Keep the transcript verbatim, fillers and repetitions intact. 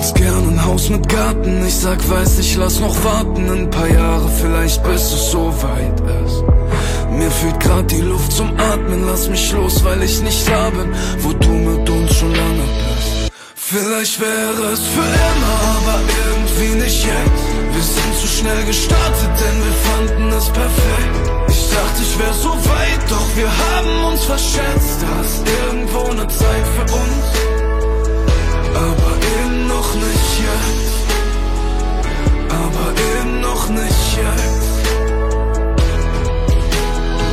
sagst gern ein Haus mit Garten. Ich sag, weiß ich, lass noch warten. Ein paar Jahre vielleicht, bis es so weit ist. Mir fehlt grad die Luft zum Atmen. Lass mich los, weil ich nicht da bin, wo du mit uns schon lange bist. Vielleicht wäre es für immer, aber irgendwie nicht jetzt. Wir sind zu schnell gestartet, denn wir fanden es perfekt. Ich dachte, ich wär so weit, doch wir haben uns verschätzt. Da ist irgendwo ne Zeit für uns.